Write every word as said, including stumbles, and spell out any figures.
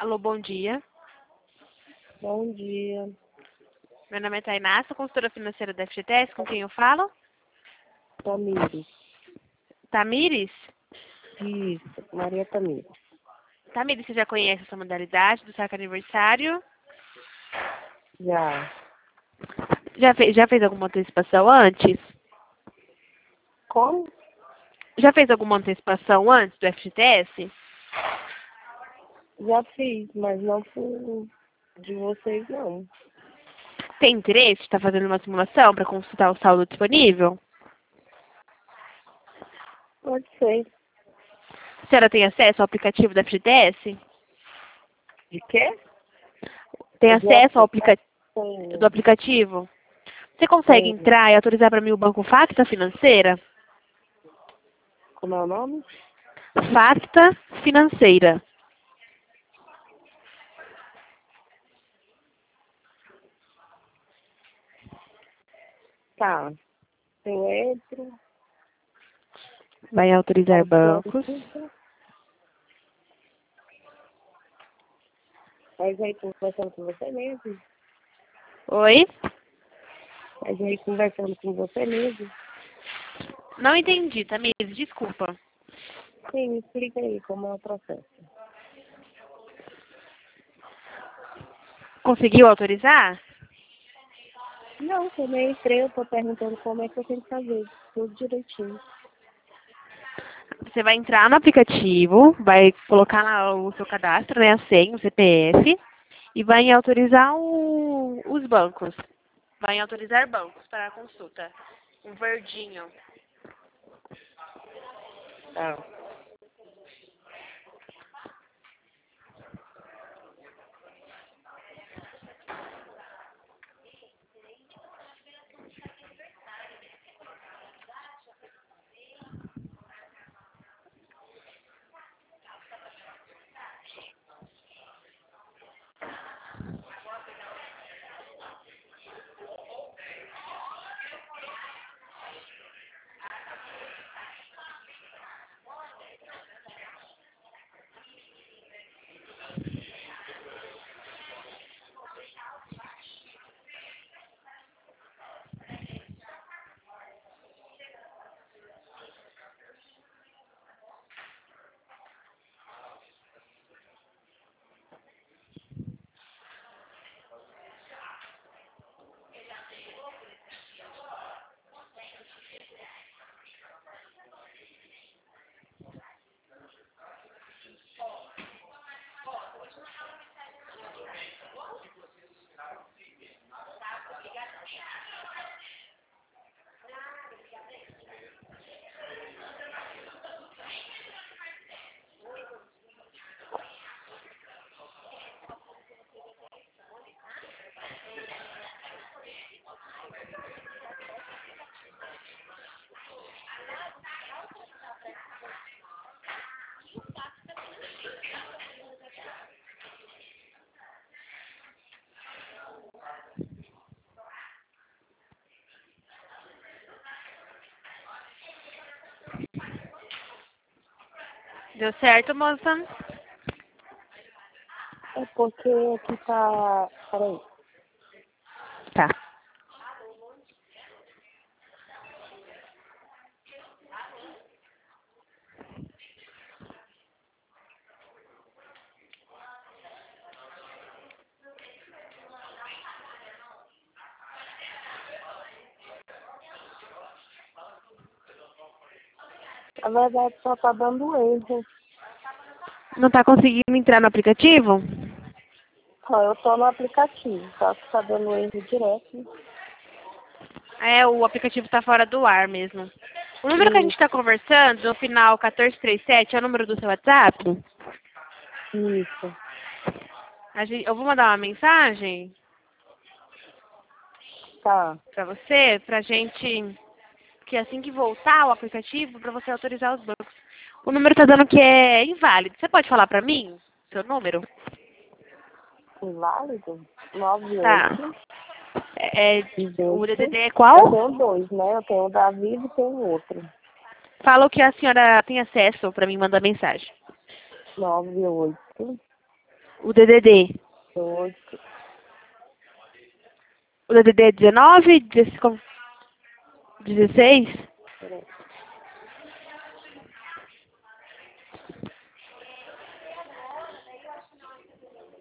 Alô, bom dia. Bom dia. Meu nome é Tainá, sou consultora financeira da F G T S. Com quem eu falo? Tamires. Tamires? Isso, Maria Tamires. Tamires, você já conhece essa modalidade do saque aniversário? Já. Já fez, já fez alguma antecipação antes? Como? Já fez alguma antecipação antes do F G T S? Já fiz, mas não por de vocês, não. Tem interesse de estar fazendo uma simulação para consultar o saldo disponível? Pode ser. A senhora tem acesso ao aplicativo da F G T S? De quê? Tem Do acesso ao aplicativo do aplicativo. aplicativo? Você consegue Tenho. entrar e autorizar para mim o Banco Facta Financeira? Como é o nome? Facta Financeira. Tá. Eu entro. Vai autorizar bancos. Autorizo. Mas aí conversando com você mesmo. Oi? Mas aí conversando com você mesmo. Não entendi, Tamires, desculpa. Sim, me explica aí como é o processo. Conseguiu autorizar? Não, eu nem entrei, eu tô perguntando como é que eu tenho que fazer. Tudo direitinho. Você vai entrar no aplicativo, vai colocar lá o seu cadastro, né, a senha, o C P F, e vai em autorizar o- os bancos. Vai em autorizar bancos para a consulta. Um verdinho. Tá. Deu certo, moça? É porque aqui tá. Peraí. Tá. Na verdade só tá dando erro. Não tá conseguindo entrar no aplicativo? Ó, eu tô no aplicativo, só que tá dando erro direto. É, o aplicativo tá fora do ar mesmo. O número que a gente Isso, tá conversando, no final quatorze trinta e sete, é o número do seu WhatsApp? isso. A gente, eu vou mandar uma mensagem Tá. pra você, pra gente, que assim que voltar o aplicativo, pra você autorizar os bancos. O número tá dando que é inválido. Você pode falar pra mim seu número? Inválido? nove Tá. oito É, é- o D D D dezoito. é Eu qual? tenho dois, né? Eu tenho o Davi e tenho o outro. Fala o que a senhora tem acesso pra mim mandar mensagem. nove oito O D D D. Oito. O D D D é dezenove, dezesseis? Peraí.